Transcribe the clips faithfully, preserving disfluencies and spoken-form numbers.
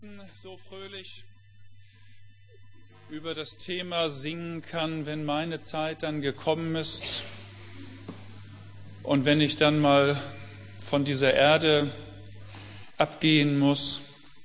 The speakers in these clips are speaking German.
so fröhlich über das Thema singen kann, wenn meine Zeit dann gekommen ist und wenn ich dann mal von dieser Erde abgehen muss.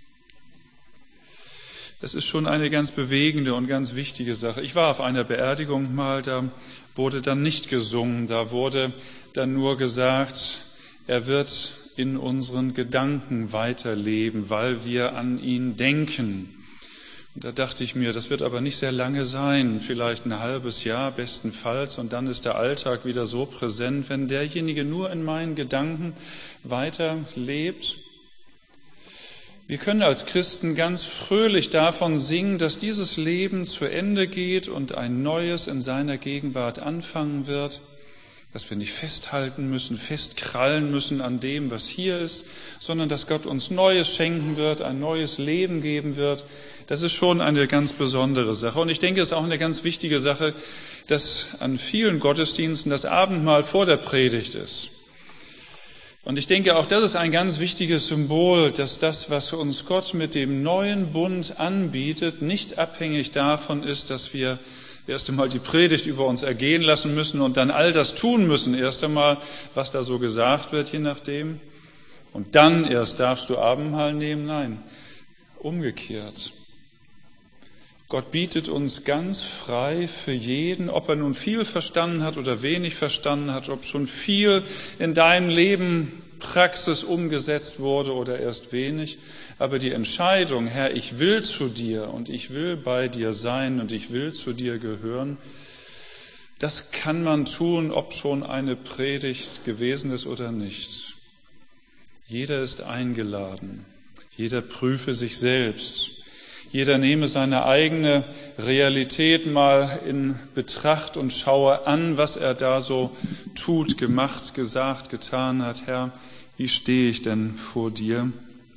Das ist schon eine ganz bewegende und ganz wichtige Sache. Ich war auf einer Beerdigung mal, da wurde dann nicht gesungen, da wurde dann nur gesagt, er wird in unseren Gedanken weiterleben, weil wir an ihn denken. Und da dachte ich mir, das wird aber nicht sehr lange sein, vielleicht ein halbes Jahr bestenfalls, und dann ist der Alltag wieder so präsent, wenn derjenige nur in meinen Gedanken weiterlebt. Wir können als Christen ganz fröhlich davon singen, dass dieses Leben zu Ende geht und ein neues in seiner Gegenwart anfangen wird, dass wir nicht festhalten müssen, festkrallen müssen an dem, was hier ist, sondern dass Gott uns Neues schenken wird, ein neues Leben geben wird. Das ist schon eine ganz besondere Sache. Und ich denke, es ist auch eine ganz wichtige Sache, dass an vielen Gottesdiensten das Abendmahl vor der Predigt ist. Und ich denke, auch das ist ein ganz wichtiges Symbol, dass das, was uns Gott mit dem neuen Bund anbietet, nicht abhängig davon ist, dass wir erst einmal die Predigt über uns ergehen lassen müssen und dann all das tun müssen, erst einmal, was da so gesagt wird, je nachdem. Und dann erst darfst du Abendmahl nehmen. Nein, umgekehrt. Gott bietet uns ganz frei für jeden, ob er nun viel verstanden hat oder wenig verstanden hat, ob schon viel in deinem Leben Praxis umgesetzt wurde oder erst wenig. Aber die Entscheidung, Herr, ich will zu dir und ich will bei dir sein und ich will zu dir gehören, das kann man tun, ob schon eine Predigt gewesen ist oder nicht. Jeder ist eingeladen. Jeder prüfe sich selbst. Jeder nehme seine eigene Realität mal in Betracht und schaue an, was er da so tut, gemacht, gesagt, getan hat. Herr, wie stehe ich denn vor dir?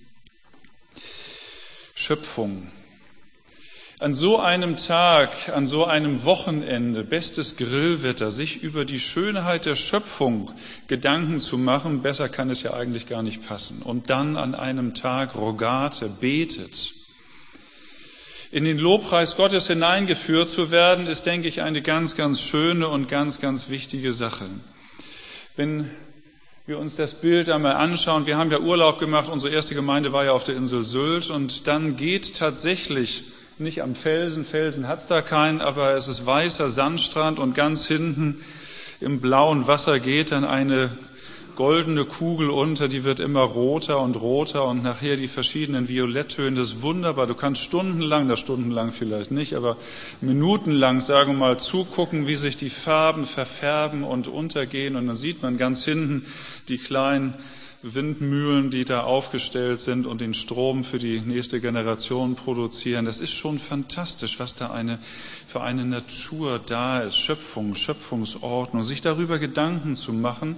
Schöpfung. An so einem Tag, an so einem Wochenende, bestes Grillwetter, sich über die Schönheit der Schöpfung Gedanken zu machen, besser kann es ja eigentlich gar nicht passen. Und dann an einem Tag Rogate, betet. In den Lobpreis Gottes hineingeführt zu werden, ist, denke ich, eine ganz, ganz schöne und ganz, ganz wichtige Sache. Wenn wir uns das Bild einmal anschauen, wir haben ja Urlaub gemacht, unsere erste Gemeinde war ja auf der Insel Sylt, und dann geht tatsächlich nicht am Felsen, Felsen hat's da keinen, aber es ist weißer Sandstrand und ganz hinten im blauen Wasser geht dann eine goldene Kugel unter, die wird immer roter und roter und nachher die verschiedenen Violetttöne, das ist wunderbar. Du kannst stundenlang, na stundenlang vielleicht nicht, aber minutenlang, sagen wir mal, zugucken, wie sich die Farben verfärben und untergehen, und dann sieht man ganz hinten die kleinen Windmühlen, die da aufgestellt sind und den Strom für die nächste Generation produzieren. Das ist schon fantastisch, was da eine, für eine Natur da ist, Schöpfung, Schöpfungsordnung, sich darüber Gedanken zu machen,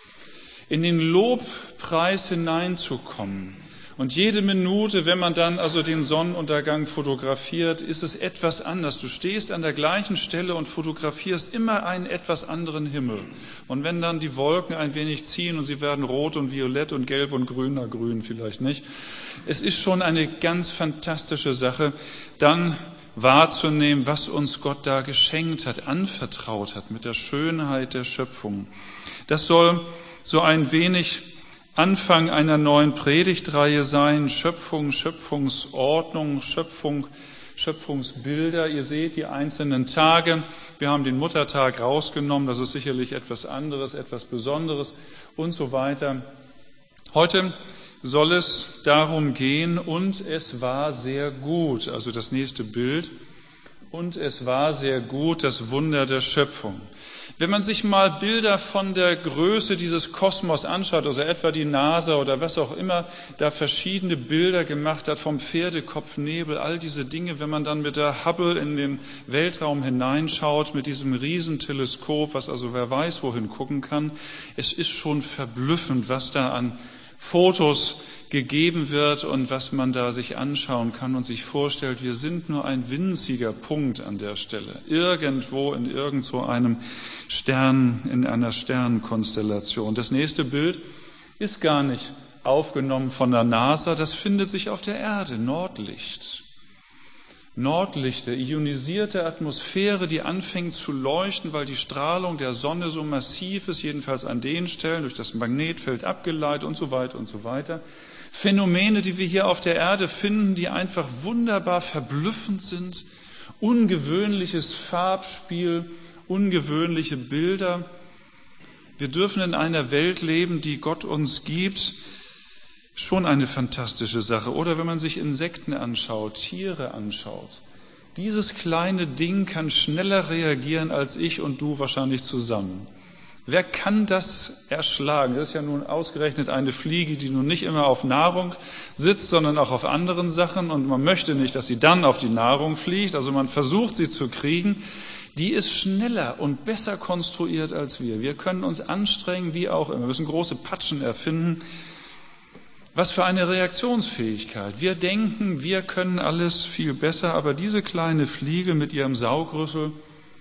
in den Lobpreis hineinzukommen. Und jede Minute, wenn man dann also den Sonnenuntergang fotografiert, ist es etwas anders. Du stehst an der gleichen Stelle und fotografierst immer einen etwas anderen Himmel. Und wenn dann die Wolken ein wenig ziehen und sie werden rot und violett und gelb und grün, na grün vielleicht nicht. Es ist schon eine ganz fantastische Sache, dann wahrzunehmen, was uns Gott da geschenkt hat, anvertraut hat mit der Schönheit der Schöpfung. Das soll so ein wenig Anfang einer neuen Predigtreihe sein, Schöpfung, Schöpfungsordnung, Schöpfung, Schöpfungsbilder. Ihr seht die einzelnen Tage. Wir haben den Muttertag rausgenommen, das ist sicherlich etwas anderes, etwas Besonderes und so weiter. Heute soll es darum gehen, und es war sehr gut, also das nächste Bild. Und es war sehr gut, das Wunder der Schöpfung. Wenn man sich mal Bilder von der Größe dieses Kosmos anschaut, also etwa die NASA oder was auch immer, da verschiedene Bilder gemacht hat vom Pferdekopfnebel, all diese Dinge, wenn man dann mit der Hubble in den Weltraum hineinschaut, mit diesem Riesenteleskop, was also wer weiß wohin gucken kann, es ist schon verblüffend, was da an Fotos gegeben wird und was man da sich anschauen kann und sich vorstellt, wir sind nur ein winziger Punkt an der Stelle, irgendwo in irgend so einem Stern, in einer Sternenkonstellation. Das nächste Bild ist gar nicht aufgenommen von der NASA, das findet sich auf der Erde, Nordlicht. Nordlichter, ionisierte Atmosphäre, die anfängt zu leuchten, weil die Strahlung der Sonne so massiv ist, jedenfalls an den Stellen, durch das Magnetfeld abgeleitet und so weiter und so weiter. Phänomene, die wir hier auf der Erde finden, die einfach wunderbar verblüffend sind, ungewöhnliches Farbspiel, ungewöhnliche Bilder. Wir dürfen in einer Welt leben, die Gott uns gibt. Schon eine fantastische Sache. Oder wenn man sich Insekten anschaut, Tiere anschaut. Dieses kleine Ding kann schneller reagieren als ich und du wahrscheinlich zusammen. Wer kann das erschlagen? Das ist ja nun ausgerechnet eine Fliege, die nun nicht immer auf Nahrung sitzt, sondern auch auf anderen Sachen. Und man möchte nicht, dass sie dann auf die Nahrung fliegt. Also man versucht, sie zu kriegen. Die ist schneller und besser konstruiert als wir. Wir können uns anstrengen, wie auch immer. Wir müssen große Patschen erfinden. Was für eine Reaktionsfähigkeit. Wir denken, wir können alles viel besser, aber diese kleine Fliege mit ihrem Saugrüssel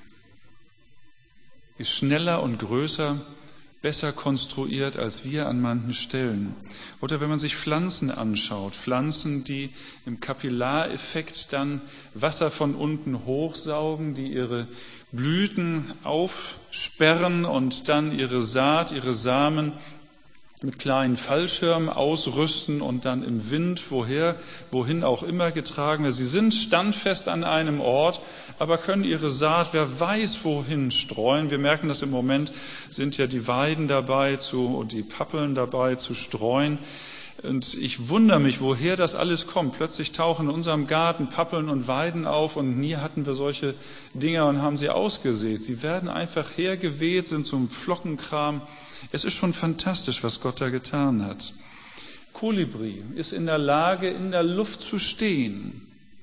ist schneller und größer, besser konstruiert als wir an manchen Stellen. Oder wenn man sich Pflanzen anschaut, Pflanzen, die im Kapillareffekt dann Wasser von unten hochsaugen, die ihre Blüten aufsperren und dann ihre Saat, ihre Samen mit kleinen Fallschirmen ausrüsten und dann im Wind, woher, wohin auch immer getragen werden. Sie sind standfest an einem Ort, aber können ihre Saat, wer weiß wohin, streuen. Wir merken das im Moment, sind ja die Weiden dabei zu, und die Pappeln dabei zu streuen. Und ich wundere mich, woher das alles kommt. Plötzlich tauchen in unserem Garten Pappeln und Weiden auf und nie hatten wir solche Dinger und haben sie ausgesät. Sie werden einfach hergeweht, sind zum Flockenkram. Es ist schon fantastisch, was Gott da getan hat. Kolibri ist in der Lage, in der Luft zu stehen.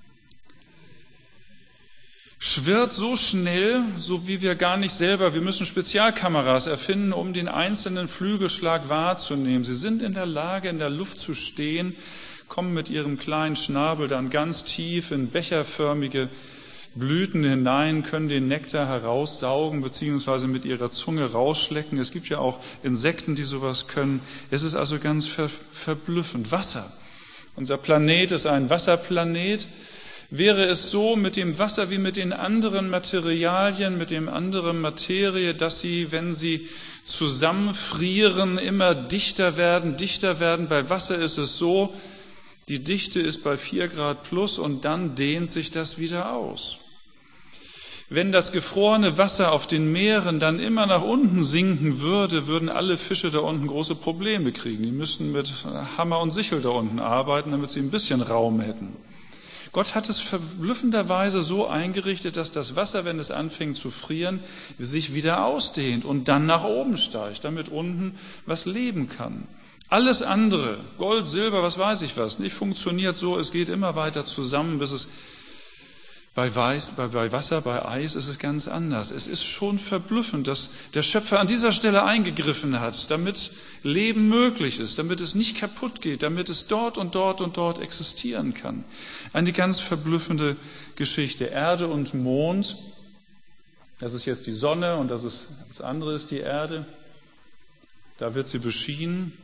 Schwirrt so schnell, so wie wir gar nicht selber, wir müssen Spezialkameras erfinden, um den einzelnen Flügelschlag wahrzunehmen. Sie sind in der Lage, in der Luft zu stehen, kommen mit ihrem kleinen Schnabel dann ganz tief in becherförmige Blüten hinein, können den Nektar heraussaugen beziehungsweise mit ihrer Zunge rausschlecken. Es gibt ja auch Insekten, die sowas können. Es ist also ganz ver- verblüffend. Wasser. Unser Planet ist ein Wasserplanet. Wäre es so mit dem Wasser wie mit den anderen Materialien, mit dem anderen Materie, dass sie, wenn sie zusammenfrieren, immer dichter werden, dichter werden. Bei Wasser ist es so, die Dichte ist bei vier Grad plus und dann dehnt sich das wieder aus. Wenn das gefrorene Wasser auf den Meeren dann immer nach unten sinken würde, würden alle Fische da unten große Probleme kriegen. Die müssten mit Hammer und Sichel da unten arbeiten, damit sie ein bisschen Raum hätten. Gott hat es verblüffenderweise so eingerichtet, dass das Wasser, wenn es anfängt zu frieren, sich wieder ausdehnt und dann nach oben steigt, damit unten was leben kann. Alles andere, Gold, Silber, was weiß ich was, nicht funktioniert so, es geht immer weiter zusammen, bis es bei, Weiß, bei, bei Wasser, bei Eis ist es ganz anders. Es ist schon verblüffend, dass der Schöpfer an dieser Stelle eingegriffen hat, damit Leben möglich ist, damit es nicht kaputt geht, damit es dort und dort und dort existieren kann. Eine ganz verblüffende Geschichte. Erde und Mond, das ist jetzt die Sonne und das, ist, das andere ist die Erde. Da wird sie beschienen.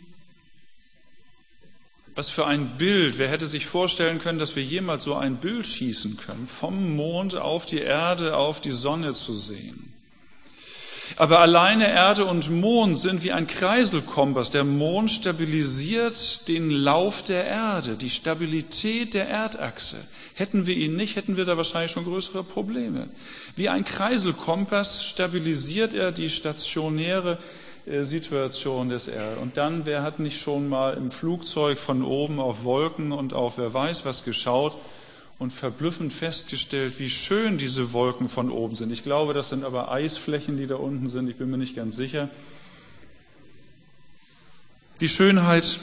Was für ein Bild. Wer hätte sich vorstellen können, dass wir jemals so ein Bild schießen können, vom Mond auf die Erde, auf die Sonne zu sehen. Aber alleine Erde und Mond sind wie ein Kreiselkompass. Der Mond stabilisiert den Lauf der Erde, die Stabilität der Erdachse. Hätten wir ihn nicht, hätten wir da wahrscheinlich schon größere Probleme. Wie ein Kreiselkompass stabilisiert er die stationäre Situation des Erde. Und dann, wer hat nicht schon mal im Flugzeug von oben auf Wolken und auf wer weiß was geschaut und verblüffend festgestellt, wie schön diese Wolken von oben sind. Ich glaube, das sind aber Eisflächen, die da unten sind. Ich bin mir nicht ganz sicher. Die Schönheit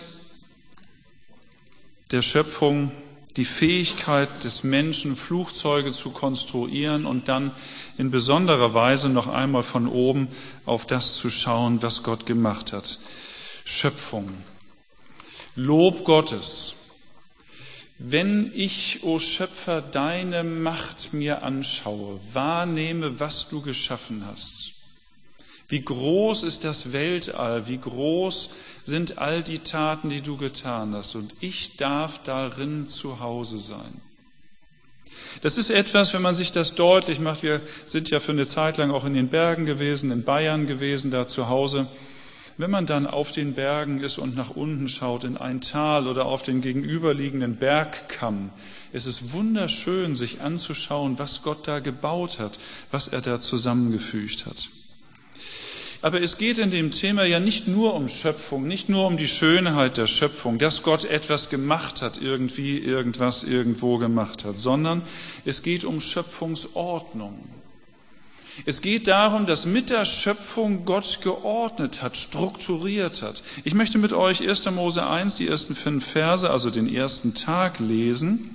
der Schöpfung, die Fähigkeit des Menschen, Flugzeuge zu konstruieren und dann in besonderer Weise noch einmal von oben auf das zu schauen, was Gott gemacht hat. Schöpfung. Lob Gottes. Wenn ich, o Schöpfer, deine Macht mir anschaue, wahrnehme, was du geschaffen hast. Wie groß ist das Weltall, wie groß sind all die Taten, die du getan hast, und ich darf darin zu Hause sein. Das ist etwas, wenn man sich das deutlich macht, wir sind ja für eine Zeit lang auch in den Bergen gewesen, in Bayern gewesen, da zu Hause. Wenn man dann auf den Bergen ist und nach unten schaut in ein Tal oder auf den gegenüberliegenden Bergkamm, ist es wunderschön, sich anzuschauen, was Gott da gebaut hat, was er da zusammengefügt hat. Aber es geht in dem Thema ja nicht nur um Schöpfung, nicht nur um die Schönheit der Schöpfung, dass Gott etwas gemacht hat, irgendwie, irgendwas, irgendwo gemacht hat, sondern es geht um Schöpfungsordnung. Es geht darum, dass mit der Schöpfung Gott geordnet hat, strukturiert hat. Ich möchte mit euch erster Mose eins, die ersten fünf Verse, also den ersten Tag lesen.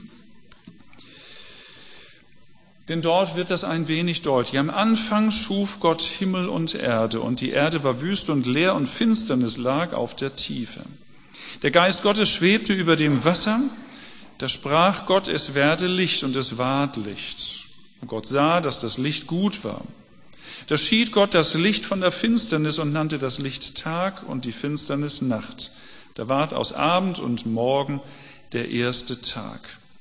Denn dort wird das ein wenig deutlich. Am Anfang schuf Gott Himmel und Erde, und die Erde war wüst und leer, und Finsternis lag auf der Tiefe. Der Geist Gottes schwebte über dem Wasser. Da sprach Gott, es werde Licht, und es ward Licht. Und Gott sah, dass das Licht gut war. Da schied Gott das Licht von der Finsternis und nannte das Licht Tag und die Finsternis Nacht. Da ward aus Abend und Morgen der erste Tag.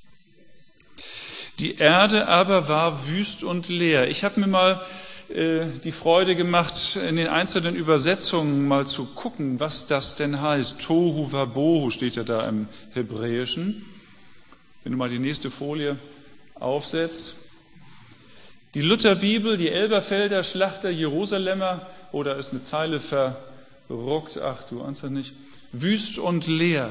Die Erde aber war wüst und leer. Ich habe mir mal äh, die Freude gemacht, in den einzelnen Übersetzungen mal zu gucken, was das denn heißt. Tohu wabohu steht ja da im Hebräischen. Wenn du mal die nächste Folie aufsetzt. Die Lutherbibel, die Elberfelder, Schlachter, Jerusalemer, oder ist eine Zeile verruckt, ach du ahnst das nicht, wüst und leer.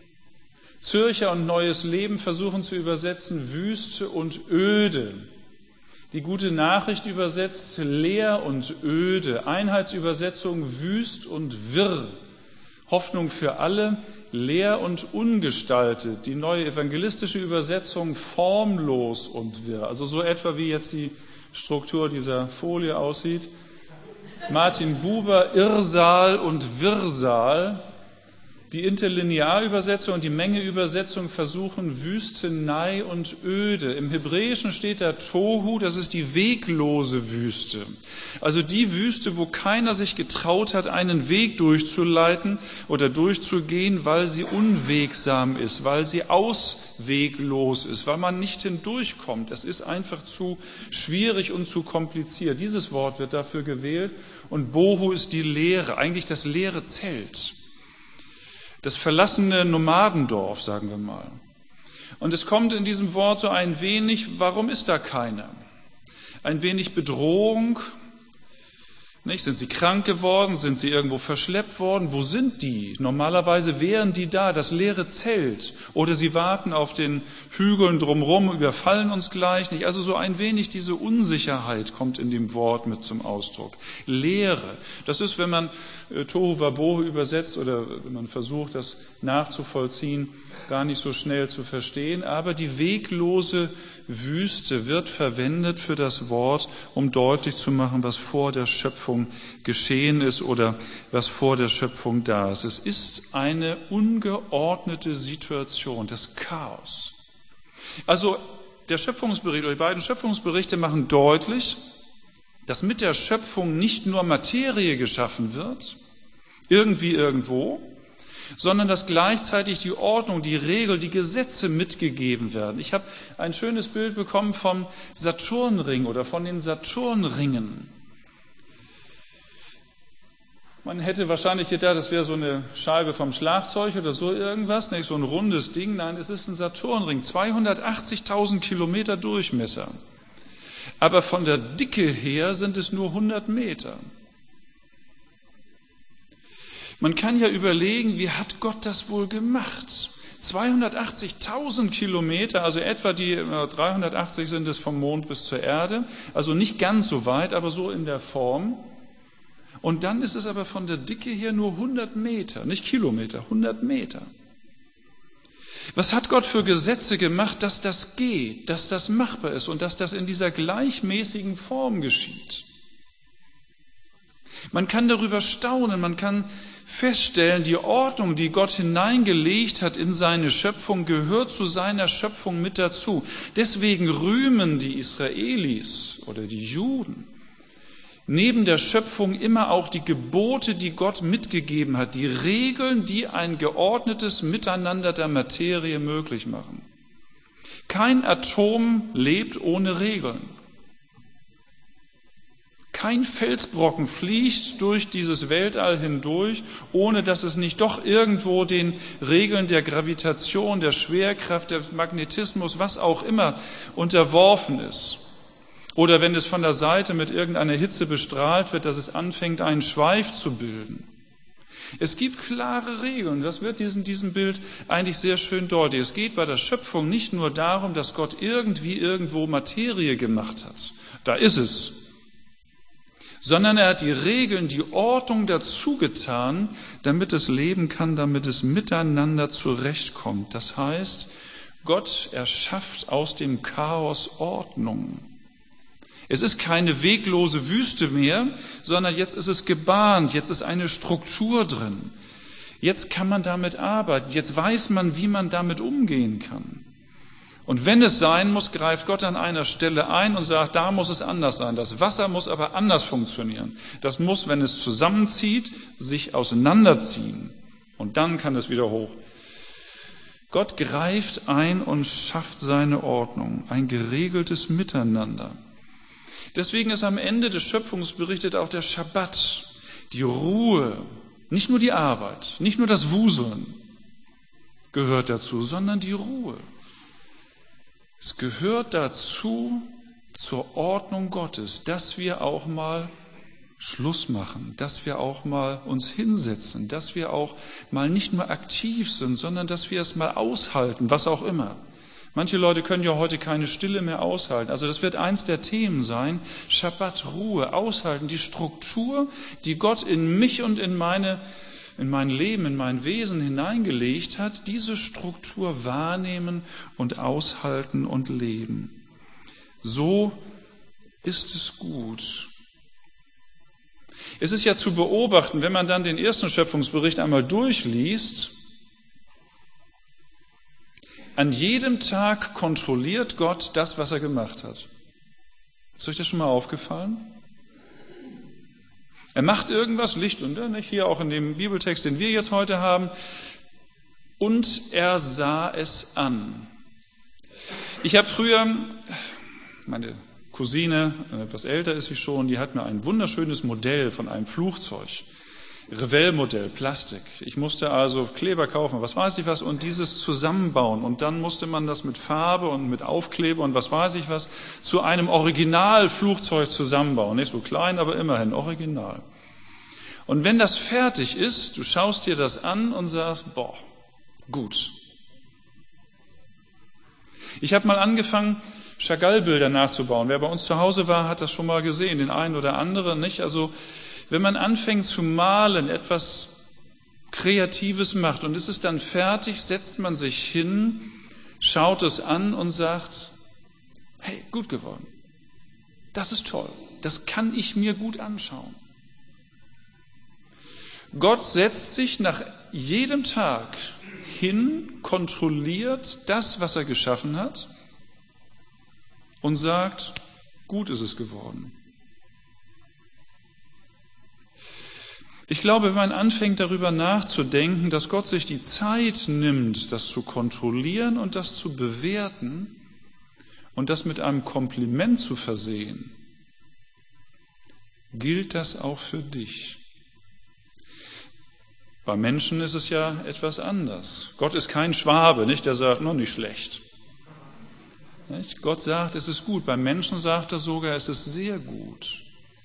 Zürcher und Neues Leben versuchen zu übersetzen, Wüste und öde. Die Gute Nachricht übersetzt leer und öde. Einheitsübersetzung wüst und wirr. Hoffnung für alle, leer und ungestaltet. Die Neue Evangelistische Übersetzung formlos und wirr. Also so etwa wie jetzt die Struktur dieser Folie aussieht. Martin Buber, Irrsal und Wirrsal. Die Interlinearübersetzung und die Mengeübersetzung versuchen Wüstenei und Öde. Im Hebräischen steht da Tohu, das ist die weglose Wüste. Also die Wüste, wo keiner sich getraut hat, einen Weg durchzuleiten oder durchzugehen, weil sie unwegsam ist, weil sie ausweglos ist, weil man nicht hindurchkommt. Es ist einfach zu schwierig und zu kompliziert. Dieses Wort wird dafür gewählt. Und Bohu ist die Leere, eigentlich das leere Zelt. Das verlassene Nomadendorf, sagen wir mal. Und es kommt in diesem Wort so ein wenig, warum ist da keiner? Ein wenig Bedrohung. Nicht? Sind sie krank geworden? Sind sie irgendwo verschleppt worden? Wo sind die? Normalerweise wären die da, das leere Zelt. Oder sie warten auf den Hügeln drumherum, überfallen uns gleich nicht. Also so ein wenig diese Unsicherheit kommt in dem Wort mit zum Ausdruck. Leere. Das ist, wenn man äh, Tohu Wabohu übersetzt oder wenn man versucht, das nachzuvollziehen, gar nicht so schnell zu verstehen. Aber die weglose Wüste wird verwendet für das Wort, um deutlich zu machen, was vor der Schöpfung geschehen ist oder was vor der Schöpfung da ist. Es ist eine ungeordnete Situation, das Chaos. Also der Schöpfungsbericht oder die beiden Schöpfungsberichte machen deutlich, dass mit der Schöpfung nicht nur Materie geschaffen wird, irgendwie irgendwo, sondern dass gleichzeitig die Ordnung, die Regel, die Gesetze mitgegeben werden. Ich habe ein schönes Bild bekommen vom Saturnring oder von den Saturnringen. Man hätte wahrscheinlich gedacht, das wäre so eine Scheibe vom Schlagzeug oder so irgendwas, nicht so ein rundes Ding. Nein, es ist ein Saturnring, zweihundertachtzigtausend Kilometer Durchmesser. Aber von der Dicke her sind es nur hundert Meter. Man kann ja überlegen, wie hat Gott das wohl gemacht? zweihundertachtzigtausend Kilometer, also etwa die dreihundertachtzig sind es vom Mond bis zur Erde, also nicht ganz so weit, aber so in der Form. Und dann ist es aber von der Dicke her nur hundert Meter, nicht Kilometer, hundert Meter. Was hat Gott für Gesetze gemacht, dass das geht, dass das machbar ist und dass das in dieser gleichmäßigen Form geschieht? Man kann darüber staunen, man kann feststellen, die Ordnung, die Gott hineingelegt hat in seine Schöpfung, gehört zu seiner Schöpfung mit dazu. Deswegen rühmen die Israelis oder die Juden neben der Schöpfung immer auch die Gebote, die Gott mitgegeben hat, die Regeln, die ein geordnetes Miteinander der Materie möglich machen. Kein Atom lebt ohne Regeln. Kein Felsbrocken fliegt durch dieses Weltall hindurch, ohne dass es nicht doch irgendwo den Regeln der Gravitation, der Schwerkraft, des Magnetismus, was auch immer, unterworfen ist. Oder wenn es von der Seite mit irgendeiner Hitze bestrahlt wird, dass es anfängt, einen Schweif zu bilden. Es gibt klare Regeln, das wird in diesem Bild eigentlich sehr schön deutlich. Es geht bei der Schöpfung nicht nur darum, dass Gott irgendwie irgendwo Materie gemacht hat. Da ist es. Sondern er hat die Regeln, die Ordnung dazu getan, damit es leben kann, damit es miteinander zurechtkommt. Das heißt, Gott erschafft aus dem Chaos Ordnung. Es ist keine weglose Wüste mehr, sondern jetzt ist es gebahnt, jetzt ist eine Struktur drin. Jetzt kann man damit arbeiten, jetzt weiß man, wie man damit umgehen kann. Und wenn es sein muss, greift Gott an einer Stelle ein und sagt, da muss es anders sein. Das Wasser muss aber anders funktionieren. Das muss, wenn es zusammenzieht, sich auseinanderziehen. Und dann kann es wieder hoch. Gott greift ein und schafft seine Ordnung, ein geregeltes Miteinander. Deswegen ist am Ende des Schöpfungsberichtes auch der Schabbat, die Ruhe, nicht nur die Arbeit, nicht nur das Wuseln gehört dazu, sondern die Ruhe. Es gehört dazu, zur Ordnung Gottes, dass wir auch mal Schluss machen, dass wir auch mal uns hinsetzen, dass wir auch mal nicht nur aktiv sind, sondern dass wir es mal aushalten, was auch immer. Manche Leute können ja heute keine Stille mehr aushalten. Also das wird eins der Themen sein, Schabbat, Ruhe, aushalten, die Struktur, die Gott in mich und in meine in mein Leben, in mein Wesen hineingelegt hat, diese Struktur wahrnehmen und aushalten und leben. So ist es gut. Es ist ja zu beobachten, wenn man dann den ersten Schöpfungsbericht einmal durchliest, an jedem Tag kontrolliert Gott das, was er gemacht hat. Ist euch das schon mal aufgefallen? Er macht irgendwas, Licht und nicht hier auch in dem Bibeltext, den wir jetzt heute haben, und er sah es an. Ich habe früher, meine Cousine, etwas älter ist sie schon, die hat mir ein wunderschönes Modell von einem Flugzeug, Revell-Modell, Plastik. Ich musste also Kleber kaufen, was weiß ich was, und dieses zusammenbauen. Und dann musste man das mit Farbe und mit Aufkleber und was weiß ich was zu einem Originalflugzeug zusammenbauen. Nicht so klein, aber immerhin original. Und wenn das fertig ist, du schaust dir das an und sagst, boah, gut. Ich habe mal angefangen, Chagall-Bilder nachzubauen. Wer bei uns zu Hause war, hat das schon mal gesehen, den einen oder anderen, nicht? Also wenn man anfängt zu malen, etwas Kreatives macht und es ist dann fertig, setzt man sich hin, schaut es an und sagt, hey, gut geworden. Das ist toll. Das kann ich mir gut anschauen. Gott setzt sich nach jedem Tag hin, kontrolliert das, was er geschaffen hat und sagt, gut ist es geworden. Ich glaube, wenn man anfängt, darüber nachzudenken, dass Gott sich die Zeit nimmt, das zu kontrollieren und das zu bewerten und das mit einem Kompliment zu versehen, gilt das auch für dich. Bei Menschen ist es ja etwas anders. Gott ist kein Schwabe, nicht? Der sagt, noch nicht schlecht. Nicht? Gott sagt, es ist gut. Beim Menschen sagt er sogar, es ist sehr gut.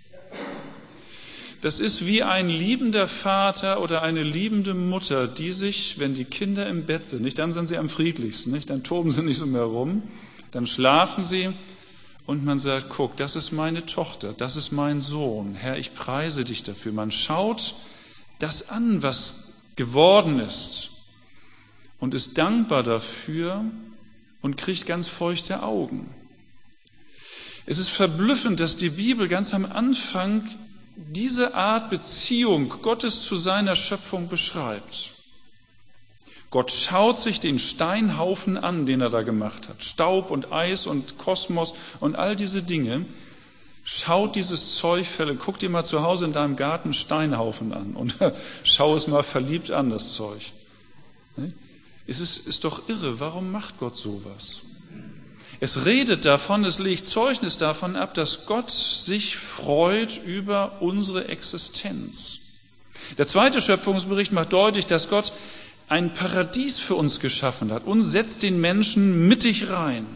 Das ist wie ein liebender Vater oder eine liebende Mutter, die sich, wenn die Kinder im Bett sind, nicht, dann sind sie am friedlichsten, nicht, dann toben sie nicht so mehr rum, dann schlafen sie und man sagt, guck, das ist meine Tochter, das ist mein Sohn, Herr, ich preise dich dafür. Man schaut das an, was geworden ist und ist dankbar dafür und kriegt ganz feuchte Augen. Es ist verblüffend, dass die Bibel ganz am Anfang diese Art Beziehung Gottes zu seiner Schöpfung beschreibt. Gott schaut sich den Steinhaufen an, den er da gemacht hat. Staub und Eis und Kosmos und all diese Dinge Schau dieses Zeug, guck dir mal zu Hause in deinem Garten Steinhaufen an und schau es mal verliebt an, das Zeug. Es ist, ist doch irre, warum macht Gott sowas? Es redet davon, es legt Zeugnis davon ab, dass Gott sich freut über unsere Existenz. Der zweite Schöpfungsbericht macht deutlich, dass Gott ein Paradies für uns geschaffen hat und setzt den Menschen mittig rein.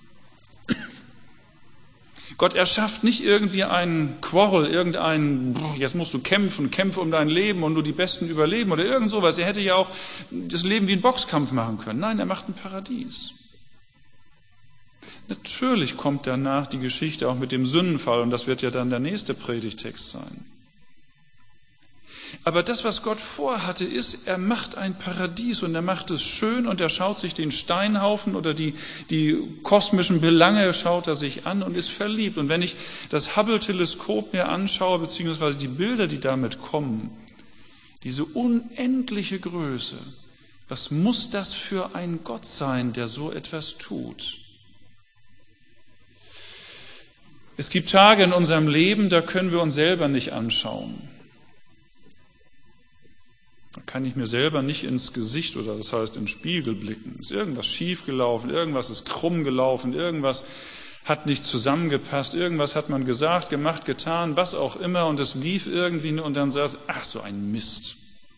Gott erschafft nicht irgendwie einen Quarrel, irgendeinen, jetzt musst du kämpfen, kämpfe um dein Leben und nur die Besten überleben oder irgend sowas. Er hätte ja auch das Leben wie einen Boxkampf machen können. Nein, er macht ein Paradies. Natürlich kommt danach die Geschichte auch mit dem Sündenfall und das wird ja dann der nächste Predigtext sein. Aber das, was Gott vorhatte, ist, er macht ein Paradies und er macht es schön und er schaut sich den Steinhaufen oder die, die kosmischen Belange, schaut er sich an und ist verliebt. Und wenn ich das Hubble-Teleskop mir anschaue, beziehungsweise die Bilder, die damit kommen, diese unendliche Größe, was muss das für ein Gott sein, der so etwas tut? Es gibt Tage in unserem Leben, da können wir uns selber nicht anschauen. Da kann ich mir selber nicht ins Gesicht oder das heißt in den Spiegel blicken. Ist irgendwas schief gelaufen, irgendwas ist krumm gelaufen, irgendwas hat nicht zusammengepasst, irgendwas hat man gesagt, gemacht, getan, was auch immer und es lief irgendwie und dann saß, ach so ein Mist.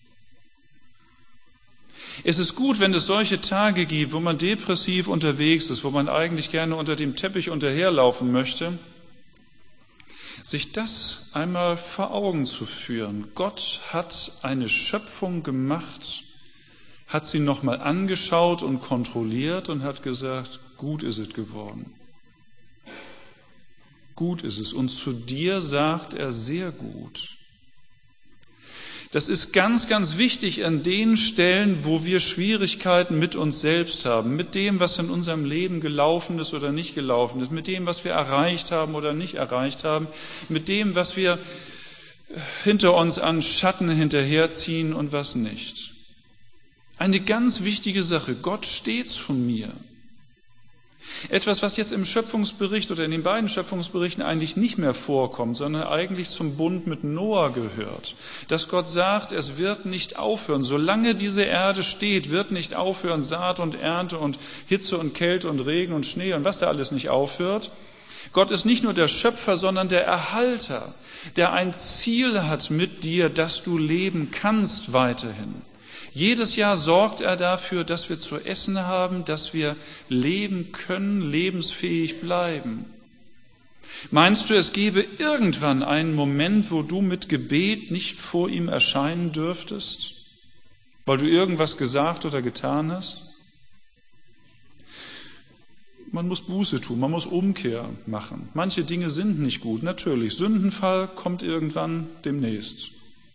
Es ist gut, wenn es solche Tage gibt, wo man depressiv unterwegs ist, wo man eigentlich gerne unter dem Teppich unterherlaufen möchte, sich das einmal vor Augen zu führen. Gott hat eine Schöpfung gemacht, hat sie nochmal angeschaut und kontrolliert und hat gesagt, gut ist es geworden. Gut ist es. Und zu dir sagt er sehr gut. Das ist ganz, ganz wichtig an den Stellen, wo wir Schwierigkeiten mit uns selbst haben, mit dem, was in unserem Leben gelaufen ist oder nicht gelaufen ist, mit dem, was wir erreicht haben oder nicht erreicht haben, mit dem, was wir hinter uns an Schatten hinterherziehen und was nicht. Eine ganz wichtige Sache, Gott steht zu mir. Etwas, was jetzt im Schöpfungsbericht oder in den beiden Schöpfungsberichten eigentlich nicht mehr vorkommt, sondern eigentlich zum Bund mit Noah gehört. Dass Gott sagt, es wird nicht aufhören. Solange diese Erde steht, wird nicht aufhören Saat und Ernte und Hitze und Kälte und Regen und Schnee und was da alles nicht aufhört. Gott ist nicht nur der Schöpfer, sondern der Erhalter, der ein Ziel hat mit dir, dass du leben kannst weiterhin. Jedes Jahr sorgt er dafür, dass wir zu essen haben, dass wir leben können, lebensfähig bleiben. Meinst du, es gäbe irgendwann einen Moment, wo du mit Gebet nicht vor ihm erscheinen dürftest, weil du irgendwas gesagt oder getan hast? Man muss Buße tun, man muss Umkehr machen. Manche Dinge sind nicht gut, natürlich. Sündenfall kommt irgendwann demnächst.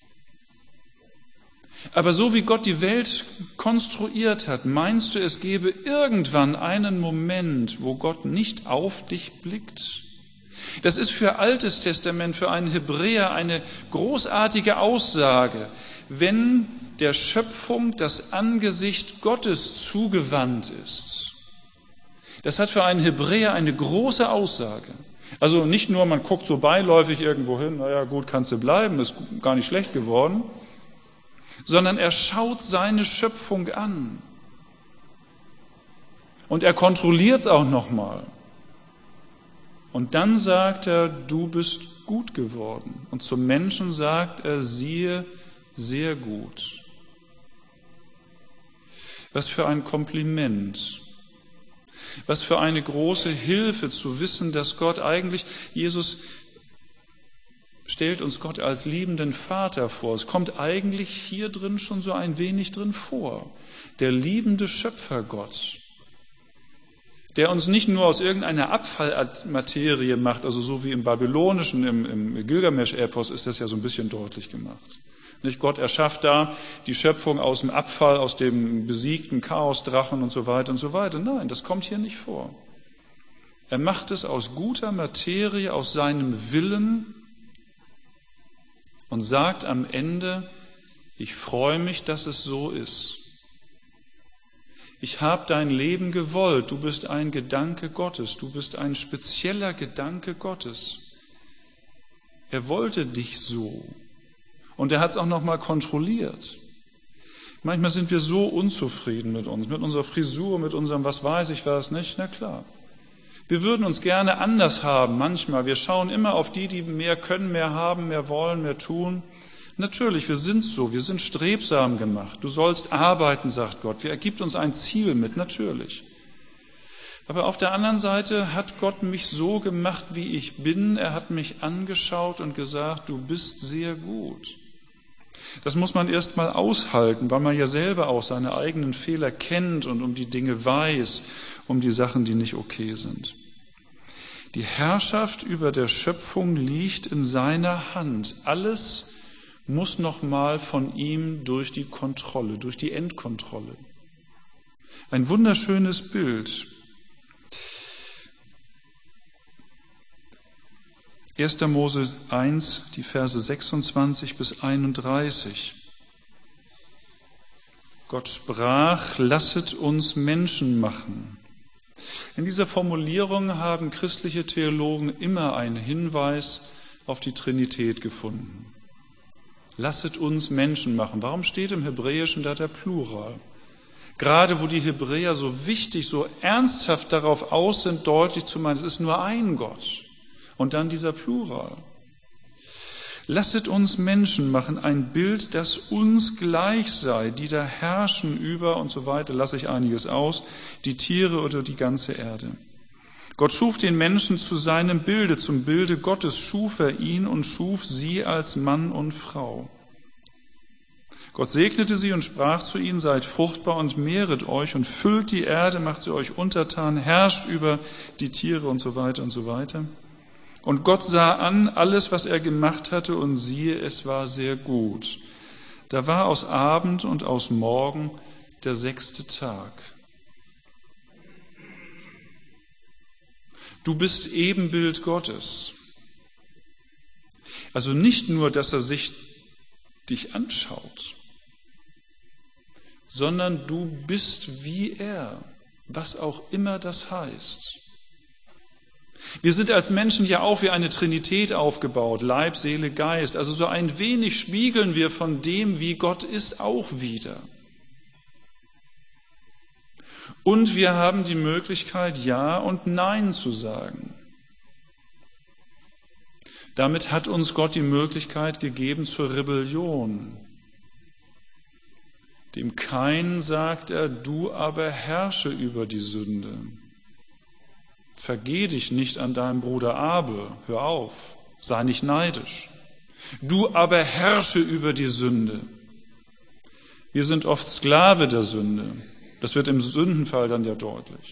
Aber so wie Gott die Welt konstruiert hat, meinst du, es gäbe irgendwann einen Moment, wo Gott nicht auf dich blickt? Das ist für Altes Testament, für einen Hebräer eine großartige Aussage, wenn der Schöpfung das Angesicht Gottes zugewandt ist. Das hat für einen Hebräer eine große Aussage. Also nicht nur, man guckt so beiläufig irgendwo hin, naja gut, kannst du bleiben, ist gar nicht schlecht geworden, sondern er schaut seine Schöpfung an. Und er kontrolliert es auch nochmal. Und dann sagt er, du bist gut geworden. Und zum Menschen sagt er, siehe, sehr gut. Was für ein Kompliment. Was für eine große Hilfe zu wissen, dass Gott eigentlich, Jesus stellt uns Gott als liebenden Vater vor. Es kommt eigentlich hier drin schon so ein wenig drin vor. Der liebende Schöpfergott, der uns nicht nur aus irgendeiner Abfallmaterie macht, also so wie im Babylonischen, im, im Gilgamesch-Epos ist das ja so ein bisschen deutlich gemacht. Nicht? Gott erschafft da die Schöpfung aus dem Abfall, aus dem besiegten Chaosdrachen und so weiter und so weiter. Nein, das kommt hier nicht vor. Er macht es aus guter Materie, aus seinem Willen, und sagt am Ende, ich freue mich, dass es so ist. Ich habe dein Leben gewollt, du bist ein Gedanke Gottes, du bist ein spezieller Gedanke Gottes. Er wollte dich so. Und er hat es auch noch mal kontrolliert. Manchmal sind wir so unzufrieden mit uns, mit unserer Frisur, mit unserem was weiß ich was nicht. Na klar. Wir würden uns gerne anders haben manchmal. Wir schauen immer auf die, die mehr können, mehr haben, mehr wollen, mehr tun. Natürlich, wir sind so, wir sind strebsam gemacht. Du sollst arbeiten, sagt Gott. Er gibt uns ein Ziel mit, natürlich. Aber auf der anderen Seite hat Gott mich so gemacht, wie ich bin. Er hat mich angeschaut und gesagt, du bist sehr gut. Das muss man erst mal aushalten, weil man ja selber auch seine eigenen Fehler kennt und um die Dinge weiß, um die Sachen, die nicht okay sind. Die Herrschaft über der Schöpfung liegt in seiner Hand. Alles muss noch mal von ihm durch die Kontrolle, durch die Endkontrolle. Ein wunderschönes Bild. erster Mose eins, die Verse sechsundzwanzig bis einunddreißig. Gott sprach, lasset uns Menschen machen. In dieser Formulierung haben christliche Theologen immer einen Hinweis auf die Trinität gefunden. Lasset uns Menschen machen. Warum steht im Hebräischen da der Plural? Gerade wo die Hebräer so wichtig, so ernsthaft darauf aus sind, deutlich zu machen, es ist nur ein Gott. Und dann dieser Plural. Lasset uns Menschen machen, ein Bild, das uns gleich sei, die da herrschen über und so weiter, lasse ich einiges aus, die Tiere oder die ganze Erde. Gott schuf den Menschen zu seinem Bilde, zum Bilde Gottes schuf er ihn und schuf sie als Mann und Frau. Gott segnete sie und sprach zu ihnen, seid fruchtbar und mehret euch und füllt die Erde, macht sie euch untertan, herrscht über die Tiere und so weiter und so weiter. Und Gott sah an alles, was er gemacht hatte, und siehe, es war sehr gut. Da war aus Abend und aus Morgen der sechste Tag. Du bist Ebenbild Gottes. Also nicht nur, dass er sich dich anschaut, sondern du bist wie er, was auch immer das heißt. Wir sind als Menschen ja auch wie eine Trinität aufgebaut, Leib, Seele, Geist. Also so ein wenig spiegeln wir von dem, wie Gott ist, auch wieder. Und wir haben die Möglichkeit, Ja und Nein zu sagen. Damit hat uns Gott die Möglichkeit gegeben zur Rebellion. Dem Kain sagt er, du aber herrsche über die Sünde. Vergeh dich nicht an deinem Bruder Abel, hör auf, sei nicht neidisch. Du aber herrsche über die Sünde. Wir sind oft Sklave der Sünde. Das wird im Sündenfall dann ja deutlich.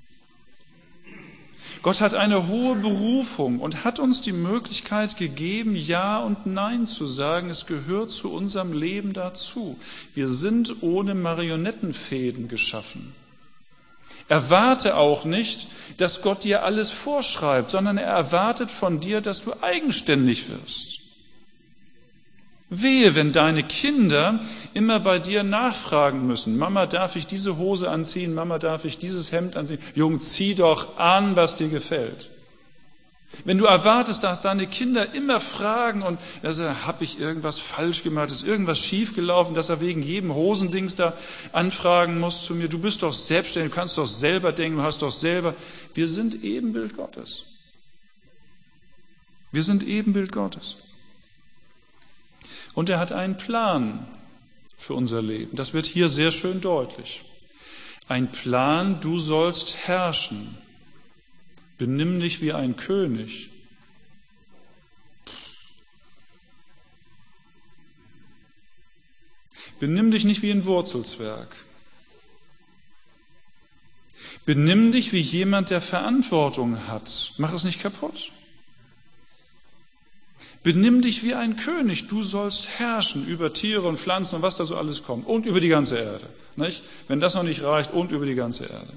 Gott hat eine hohe Berufung und hat uns die Möglichkeit gegeben, Ja und Nein zu sagen. Es gehört zu unserem Leben dazu. Wir sind ohne Marionettenfäden geschaffen. Erwarte auch nicht, dass Gott dir alles vorschreibt, sondern er erwartet von dir, dass du eigenständig wirst. Wehe, wenn deine Kinder immer bei dir nachfragen müssen. Mama, darf ich diese Hose anziehen? Mama, darf ich dieses Hemd anziehen? Jung, zieh doch an, was dir gefällt. Wenn du erwartest, dass deine Kinder immer fragen und also, habe ich irgendwas falsch gemacht, ist irgendwas schiefgelaufen, dass er wegen jedem Hosendings da anfragen muss zu mir. Du bist doch selbstständig, du kannst doch selber denken, du hast doch selber. Wir sind Ebenbild Gottes. Wir sind Ebenbild Gottes. Und er hat einen Plan für unser Leben. Das wird hier sehr schön deutlich. Ein Plan, du sollst herrschen. Benimm dich wie ein König. Benimm dich nicht wie ein Wurzelzwerg. Benimm dich wie jemand, der Verantwortung hat. Mach es nicht kaputt. Benimm dich wie ein König. Du sollst herrschen über Tiere und Pflanzen und was da so alles kommt. Und über die ganze Erde. Nicht? Wenn das noch nicht reicht, und über die ganze Erde.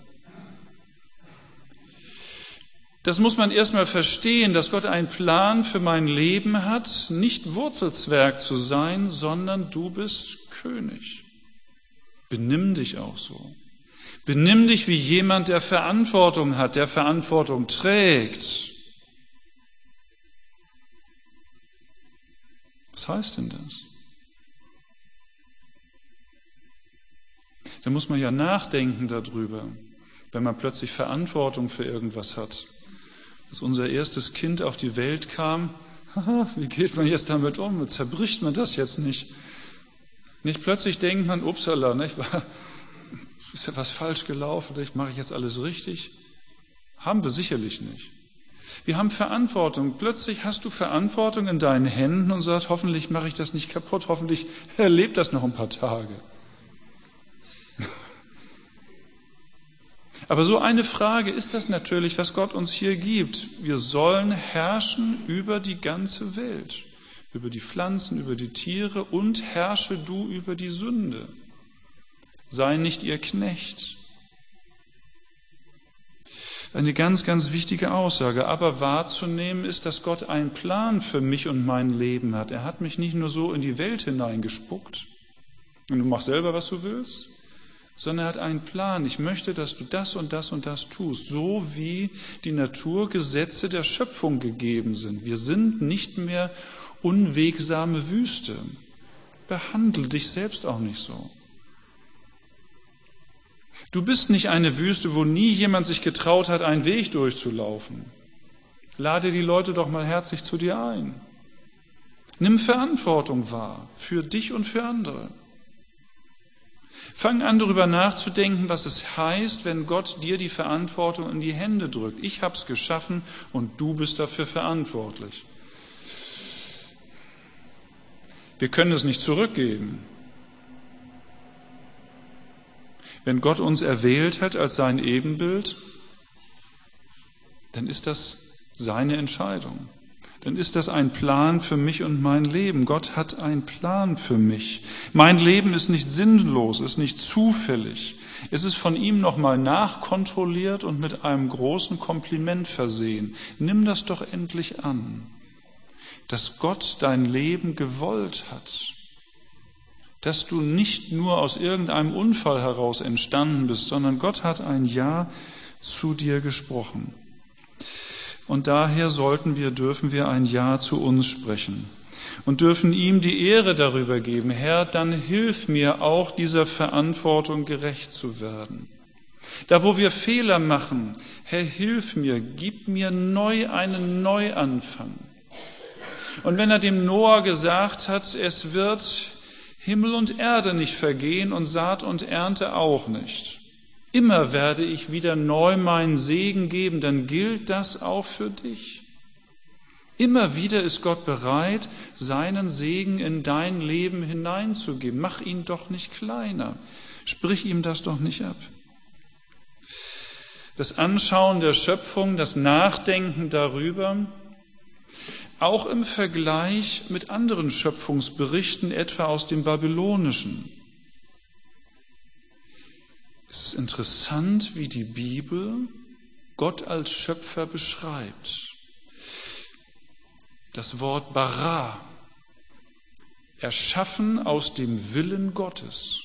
Das muss man erstmal verstehen, dass Gott einen Plan für mein Leben hat, nicht Wurzelzwerg zu sein, sondern du bist König. Benimm dich auch so. Benimm dich wie jemand, der Verantwortung hat, der Verantwortung trägt. Was heißt denn das? Da muss man ja nachdenken darüber, wenn man plötzlich Verantwortung für irgendwas hat. Als unser erstes Kind auf die Welt kam, haha, wie geht man jetzt damit um? Zerbricht man das jetzt nicht? Nicht plötzlich denkt man, upsala, nicht? War, ist ja was falsch gelaufen, nicht? Mache ich jetzt alles richtig? Haben wir sicherlich nicht. Wir haben Verantwortung. Plötzlich hast du Verantwortung in deinen Händen und sagst, hoffentlich mache ich das nicht kaputt, hoffentlich erlebt das noch ein paar Tage. Aber so eine Frage ist das natürlich, was Gott uns hier gibt. Wir sollen herrschen über die ganze Welt, über die Pflanzen, über die Tiere und herrsche du über die Sünde. Sei nicht ihr Knecht. Eine ganz, ganz wichtige Aussage. Aber wahrzunehmen ist, dass Gott einen Plan für mich und mein Leben hat. Er hat mich nicht nur so in die Welt hineingespuckt und du machst selber, was du willst, sondern er hat einen Plan. Ich möchte, dass du das und das und das tust, so wie die Naturgesetze der Schöpfung gegeben sind. Wir sind nicht mehr unwegsame Wüste. Behandle dich selbst auch nicht so. Du bist nicht eine Wüste, wo nie jemand sich getraut hat, einen Weg durchzulaufen. Lade die Leute doch mal herzlich zu dir ein. Nimm Verantwortung wahr, für dich und für andere. Fang an, darüber nachzudenken, was es heißt, wenn Gott dir die Verantwortung in die Hände drückt. Ich habe es geschaffen und du bist dafür verantwortlich. Wir können es nicht zurückgeben. Wenn Gott uns erwählt hat als sein Ebenbild, dann ist das seine Entscheidung. Dann ist das ein Plan für mich und mein Leben. Gott hat einen Plan für mich. Mein Leben ist nicht sinnlos, ist nicht zufällig. Es ist von ihm nochmal nachkontrolliert und mit einem großen Kompliment versehen. Nimm das doch endlich an, dass Gott dein Leben gewollt hat. Dass du nicht nur aus irgendeinem Unfall heraus entstanden bist, sondern Gott hat ein Ja zu dir gesprochen. Und daher sollten wir, dürfen wir ein Ja zu uns sprechen und dürfen ihm die Ehre darüber geben. Herr, dann hilf mir auch dieser Verantwortung gerecht zu werden. Da, wo wir Fehler machen, Herr, hilf mir, gib mir neu einen Neuanfang. Und wenn er dem Noah gesagt hat, es wird Himmel und Erde nicht vergehen und Saat und Ernte auch nicht. Immer werde ich wieder neu meinen Segen geben, dann gilt das auch für dich. Immer wieder ist Gott bereit, seinen Segen in dein Leben hineinzugeben. Mach ihn doch nicht kleiner. Sprich ihm das doch nicht ab. Das Anschauen der Schöpfung, das Nachdenken darüber, auch im Vergleich mit anderen Schöpfungsberichten, etwa aus dem Babylonischen. Es ist interessant, wie die Bibel Gott als Schöpfer beschreibt. Das Wort bara, erschaffen aus dem Willen Gottes.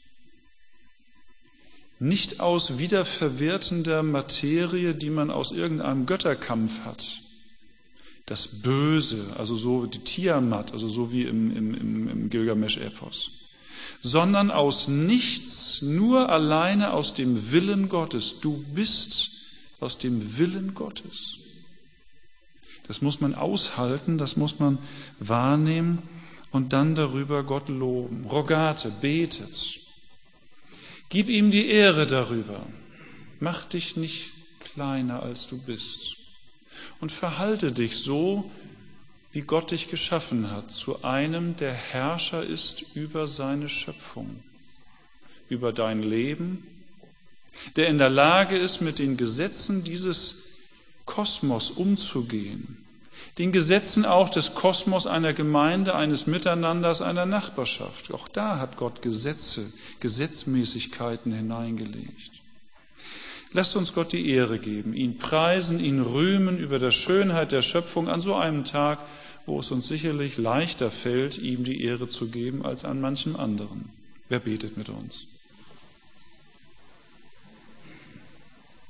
Nicht aus wiederverwertender Materie, die man aus irgendeinem Götterkampf hat. Das Böse, also so die Tiamat, also so wie im, im, im, im Gilgamesch-Epos. Sondern aus nichts, nur alleine aus dem Willen Gottes. Du bist aus dem Willen Gottes. Das muss man aushalten, das muss man wahrnehmen und dann darüber Gott loben. Rogate, betet. Gib ihm die Ehre darüber. Mach dich nicht kleiner, als du bist. Und verhalte dich so, wie Gott dich geschaffen hat, zu einem, der Herrscher ist über seine Schöpfung, über dein Leben, der in der Lage ist, mit den Gesetzen dieses Kosmos umzugehen, den Gesetzen auch des Kosmos einer Gemeinde, eines Miteinanders, einer Nachbarschaft. Auch da hat Gott Gesetze, Gesetzmäßigkeiten hineingelegt. Lasst uns Gott die Ehre geben, ihn preisen, ihn rühmen über der Schönheit der Schöpfung an so einem Tag, wo es uns sicherlich leichter fällt, ihm die Ehre zu geben als an manchem anderen. Wer betet mit uns?